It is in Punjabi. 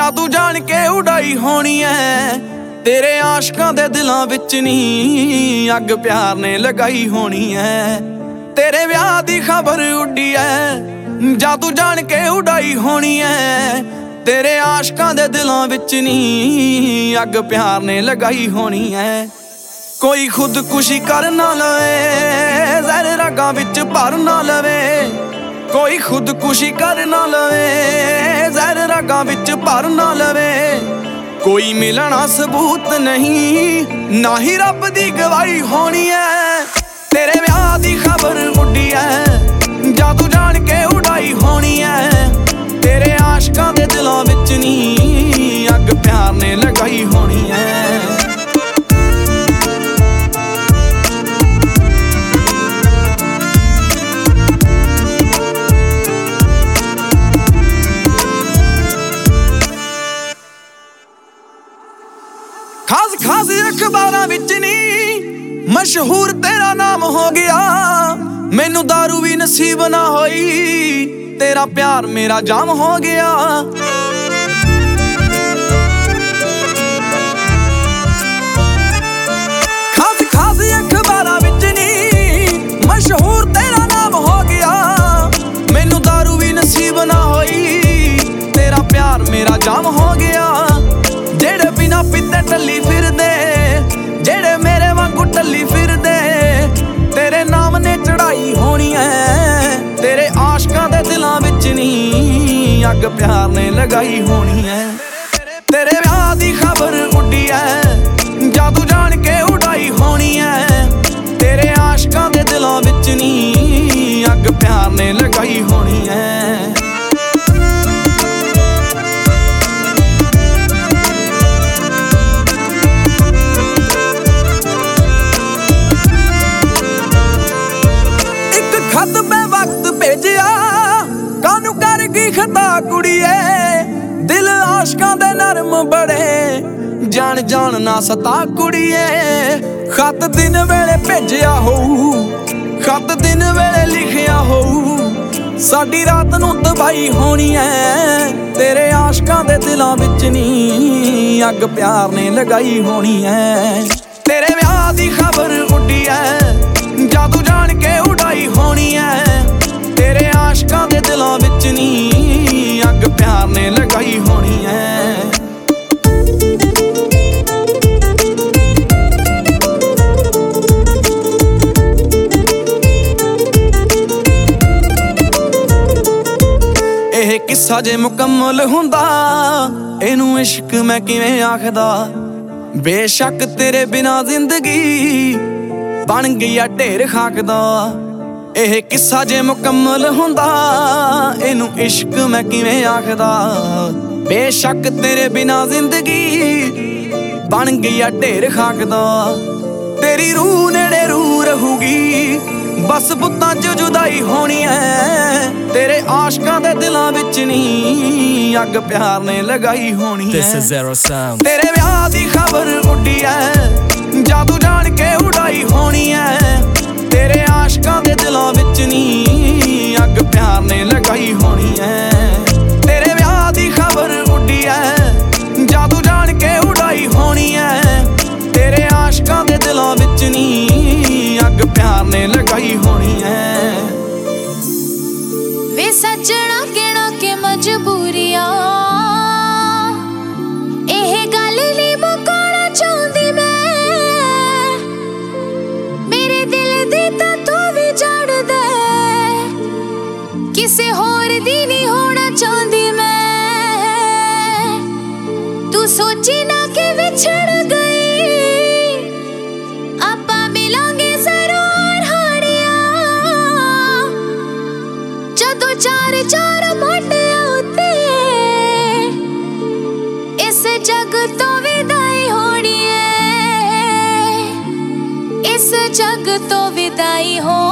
ਜਾਂ ਤੂੰ ਜਾਣ ਕੇ ਉਡਾਈ ਹੋਣੀ ਐ। ਤੇਰੇ ਆਸ਼ਕਾਂ ਦੇ ਦਿਲਾਂ ਵਿੱਚ ਨੀ ਅੱਗ ਪਿਆਰ ਨੇ ਲਗਾਈ ਹੋਣੀ ਐ। ਤੇਰੇ ਵਿਆਹ ਦੀ ਖਬਰ ਉੱਡੀ ਐ, ਜਾਂ ਤੂੰ ਜਾਣ ਕੇ ਉਡਾਈ ਹੋਣੀ ਐ। ਤੇਰੇ ਆਸ਼ਕਾਂ ਦੇ ਦਿਲਾਂ ਵਿੱਚ ਨੀ ਅੱਗ ਪਿਆਰ ਨੇ ਲਗਾਈ ਹੋਣੀ ਐ। ਕੋਈ ਖੁਦਕੁਸ਼ੀ ਕਰ ਨਾ ਲਵੇ, ਜ਼ਹਿਰ ਰਗਾਂ ਵਿੱਚ ਭਰ ਨਾ ਲਵੇ। ਕੋਈ ਖੁਦਕੁਸ਼ੀ ਕਰ ਨਾ ਲਵੇ, ਜ਼ਹਿਰ ਰਗਾਂ ਵਿੱਚ ਭਰ ਨਾ ਲਵੇ। ਕੋਈ ਮਿਲਣਾ ਸਬੂਤ ਨਹੀਂ, ਨਾ ਹੀ ਰੱਬ ਦੀ ਗਵਾਹੀ ਹੋਣੀ ਐ। ਤੇਰੇ ਵਿਆਹ ਦੀ ਖਬਰ ਉੱਡੀ ਐ, ਜਾਂ ਤੂੰ ਜਾਣ ਕੇ ਉਡਾਈ ਹੋਣੀ ਐ। ਤੇਰੇ ਆਸ਼ਕਾਂ ਦੇ ਦਿਲਾਂ ਵਿੱਚ ਨੀ ਅੱਗ ਪਿਆਰ ਨੇ ਲਗਾਈ ਹੋਣੀ ਐ। ਖਾਸ ਅਖਬਾਰਾਂ ਵਿੱਚ ਨੀ ਮਸ਼ਹੂਰ ਤੇਰਾ ਨਾਮ ਹੋ ਗਿਆ। ਮੈਨੂੰ ਦਾਰੂ ਵੀ ਨਸੀਬ ਨਾ ਹੋਈ, ਤੇਰਾ ਪਿਆਰ ਮੇਰਾ ਜਾਮ ਹੋ ਗਿਆ। ਖਾਸ ਅਖਬਾਰਾਂ ਵਿੱਚ ਨੀ ਮਸ਼ਹੂਰ ਤੇਰਾ ਨਾਮ ਹੋ ਗਿਆ। ਮੈਨੂੰ ਦਾਰੂ ਵੀ ਨਸੀਬ ਨਾ ਹੋਈ, ਤੇਰਾ ਪਿਆਰ ਮੇਰਾ ਜਾਮ ਹੋ ਗਿਆ। ਜਿਹੜੇ ਬਿਨਾ ਪੀਤੇ ਟੱਲੀ ਫਿਰਦੇ, ਜਿਹੜੇ ਮੇਰੇ ਵਾਂਗੂ ਟੱਲੀ ਫਿਰਦੇ। ਤੇਰੇ ਨਾਮ ਨੇ ਚੜਾਈ ਹੋਣੀ ਐ। ਤੇਰੇ ਆਸ਼ਕਾਂ ਦੇ ਦਿਲਾਂ ਵਿੱਚ ਨੀ ਅੱਗ ਪਿਆਰ ਨੇ ਲਗਾਈ ਹੋਣੀ ਐ। ਤੇਰੇ ਵਿਆਹ ਦੀ ਖਬਰ ਉੱਡੀ ਐ, ਜਾਂ ਤੂੰ ਜਾਣ ਕੇ ਉਡਾਈ ਹੋਣੀ ਐ। ਤੇਰੇ ਆਸ਼ਕਾਂ ਦੇ ਦਿਲਾਂ ਵਿੱਚ ਨੀ ਅੱਗ ਪਿਆਰ ਨੇ ਲਗਾਈ ਹੋਣੀ ਐ। ਖਤ ਬੇਵਕਤ ਭੇਜਿਆ, ਕਾਹਨੂੰ ਕਰ ਗਈ ਖਤਾ ਕੁੜੀਏ। ਦਿਲ ਆਸ਼ਕਾਂ ਦੇ ਨਰਮ ਬੜੇ, ਜਾਣ ਜਾਣ ਨਾ ਸਤਾ ਕੁੜੀਏ। ਖਤ ਦਿਨ ਵੇਲੇ ਭੇਜਿਆ ਹੋਊ, ਖਤ ਦਿਨ ਵੇਲੇ ਲਿਖਿਆ ਹੋਊ। ਸਾਡੀ ਰਾਤ ਨੂੰ ਤਬਾਹੀ ਹੋਣੀ ਐ। ਤੇਰੇ ਆਸ਼ਕਾਂ ਦੇ ਦਿਲਾਂ ਵਿੱਚ ਨੀ ਅੱਗ ਪਿਆਰ ਨੇ ਲਗਾਈ ਹੋਣੀ ਐ। ਤੇਰੇ ਵਿਆਹ ਦੀ ਖਬਰ ਉੱਡੀ ਐ, ਜਾਂ ਤੂੰ ਜਾਣ ਕੇ ਉਡਾਈ ਹੋਣੀ ਐ। ਤੇਰੇ ਆਸ਼ਕਾਂ ਦੇ ਦਿਲਾਂ ਵਿੱਚ ਨੀ ਅੱਗ ਪਿਆਰ ਨੇ ਲਗਾਈ ਹੋਣੀ ਐ। ਇਹ ਕਿੱਸਾ ਜੇ ਮੁਕੰਮਲ ਹੁੰਦਾ, ਇਹਨੂੰ ਇਸ਼ਕ ਮੈਂ ਕਿਵੇਂ ਆਖਦਾ। ਬੇਸ਼ੱਕ ਤੇਰੇ ਬਿਨਾਂ ਜ਼ਿੰਦਗੀ ਬਣ ਗਈ ਆ ਢੇਰ ਖਾਕ ਦਾ। ਇਹ ਕਿੱਸਾ ਜੇ ਮੁਕੰਮਲ ਹੁੰਦਾ, ਇਹਨੂੰ ਇਸ਼ਕ ਮੈਂ ਕਿਵੇਂ ਆਖਦਾ। ਬੇਸ਼ੱਕ ਤੇਰੇ ਬਿਨਾਂ ਜ਼ਿੰਦਗੀ ਬਣ ਗਈ ਆ ਢੇਰ ਖਾਕ ਦਾ। ਤੇਰੀ ਰੂਹ ਨੇੜੇ ਰੂਹ ਰਹੂਗੀ, ਬਸ ਬੁੱਤਾਂ 'ਚ ਜੁਦਾਈ ਹੋਣੀ ਐ। ਤੇਰੇ ਆਸ਼ਕਾਂ ਦੇ ਦਿਲਾਂ ਵਿੱਚ ਨੀ ਅੱਗ ਪਿਆਰ ਨੇ ਲਗਾਈ ਹੋਣੀ ਐ। ਤੇਰੇ ਵਿਆਹ ਦੀ ਖਬਰ ਉੱਡੀ ਐ, ਜਾਂ ਤੂੰ ਜਾਣ ਕੇ ਉਡਾਈ ਹੋਣੀ ਐ। ਤੇਰੇ ਆਸ਼ਕਾਂ ਦੇ ਦਿਲਾਂ ਵਿੱਚ ਨੀ ਅੱਗ ਪਿਆਰ ਨੇ ਲਗਾਈ ਹੋਣੀ ਐ। ਤੇਰੇ ਵਿਆਹ ਦੀ ਖਬਰ ਉੱਡੀ ਐ, ਜਾਂ ਤੂੰ ਜਾਣ ਕੇ ਉਡਾਈ ਹੋਣੀ ਐ। ਤੇਰੇ ਆਸ਼ਕਾਂ ਦੇ ਦਿਲਾਂ ਵਿੱਚ ਨੀ ਅੱਗ ਪਿਆਰ ਨੇ ਲਗਾਈ ਹੋਣੀ ਐ। ਵੇ ਸੱਜਣਾ ਕਹਿਣਾ ਕਿ ਮਜਬੂਰੀਆਂ, ਇਹ ਗੱਲ ਨੀ ਮੁਕਾਉਣਾ ਚਾਹੁੰਦੀ ਮੈਂ। ਮੇਰੇ ਦਿਲ ਦੀ ਤਾਂ ਤੂੰ ਵੀ ਜਾਣਦਾ, ਕਿਸੇ ਹੋਰ ਦੀ ਨੀ ਹੋਣਾ ਚਾਹੁੰਦੀ ਮੈਂ। ਤੂੰ ਸੋਚੀ ਨਾ ਕਿ ਵਿਛੜ ਗਈ, ਆਪਾਂ ਮਿਲਾਂਗੇ ਜ਼ਰੂਰ ਹਾੜੀਆਂ। ਜਦੋਂ ਚਾਰ ਚਾਰ ਮੋਢਿਆਂ ਉੱਤੇ ਇਸ ਜੱਗ ਤੋਂ ਵਿਦਾਈ ਹੋਣੀ ਏ। ਇਸ ਜੱਗ ਤੋਂ ਵਿਦਾਈ ਹੋ